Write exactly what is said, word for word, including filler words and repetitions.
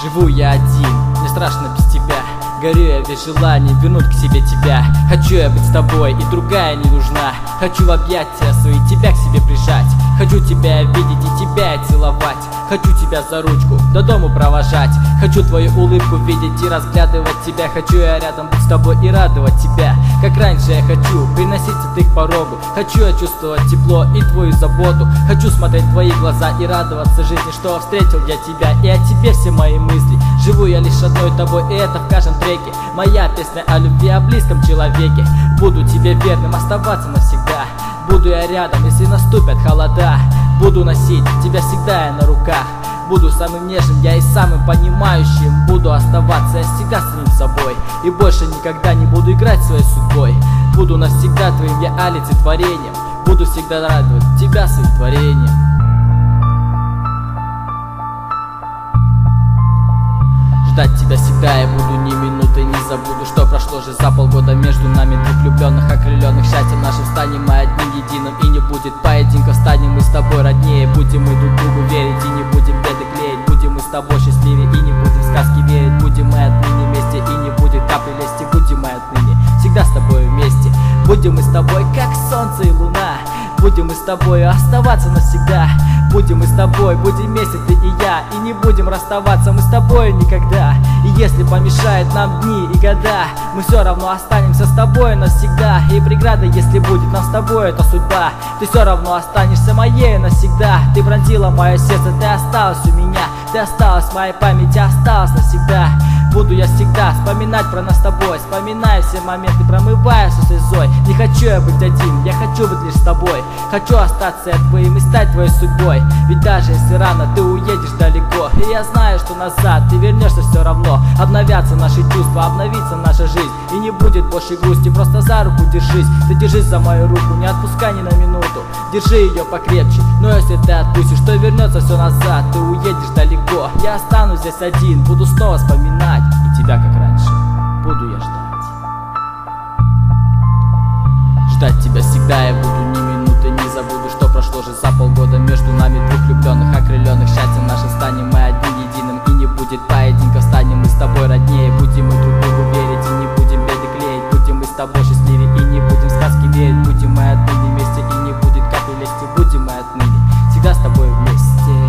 Живу я один, мне страшно без тебя. Горю я без желания вернуть к себе тебя. Хочу я быть с тобой, и другая не нужна. Хочу в объятия свои тебя к себе прижать. Хочу тебя видеть и тебя целовать. Хочу тебя за ручку до дому провожать. Хочу твою улыбку видеть и разглядывать тебя. Хочу я рядом быть с тобой и радовать тебя. Как раньше я хочу приносить цветы к порогу. Хочу я чувствовать тепло и твою заботу. Хочу смотреть в твои глаза и радоваться жизни, что встретил я тебя, и о тебе все мои мысли. Живу я лишь одной тобой, и это в каждом треке. Моя песня о любви, о близком человеке. Буду тебе верным, оставаться навсегда. Буду я рядом, если наступят холода. Буду носить тебя всегда я на руках. Буду самым нежным, я и самым понимающим. Буду оставаться я всегда самим собой. И больше никогда не буду играть своей судьбой. Буду навсегда твоим я олицетворением. Буду всегда радовать тебя своим творением. Ждать тебя всегда я буду, ни минуты не забуду, что прошло же за полгода между нами, двух влюбленных, окрыленных счастьем нашим. Станем мы одним единым, и не будет поединков. Станем мы с тобой роднее, будем мы друг другу верить, и не будем беды клеить. Будем мы с тобой счастливее, и не будем в сказки верить. Будем мы отныне вместе, и не будет капли лести. Будем мы отныне всегда с тобой вместе. Будем мы с тобой, как солнце и луна. Будем мы с тобой оставаться навсегда. Будем мы с тобой, будем вместе ты и я. И не будем расставаться мы с тобой никогда. И если помешают нам дни и года, мы все равно останемся с тобой навсегда. И преграда, если будет нам с тобой, это судьба. Ты все равно останешься моей навсегда. Ты пронзила мое сердце, ты осталась у меня. Ты осталась в моей памяти, осталась навсегда. Буду я всегда вспоминать про нас с тобой. Вспоминаю все моменты, промываю со слезой. Не хочу я быть один, я хочу быть лишь с тобой. Хочу остаться я твоим и стать твоей судьбой. Ведь даже если рано ты уедешь далеко, и я знаю, что назад ты вернешься все равно. Обновятся наши чувства, обновится наша жизнь. И не будет больше грусти, просто за руку держись. Ты держись за мою руку, не отпускай ни на минуту. Держи ее покрепче, но если ты отпустишь, то вернется все назад. Ты уедешь далеко, я останусь здесь один. Буду снова вспоминать, и тебя как раньше буду я ждать. Ждать тебя всегда я буду, ни минуты не забуду, что прошло же за полгода между нами, двух влюбленных, окрыленных счастьем нашим. Станем мы одним единым, и не будет поединков. Станем мы с тобой роднее, будем мы друг другу верить, и не будем беды клеить. Будем мы с тобой счастливее, и не будем в сказки верить. Будем мы отныне вместе, и не будет капли лести. Будем мы отныне всегда с тобой вместе.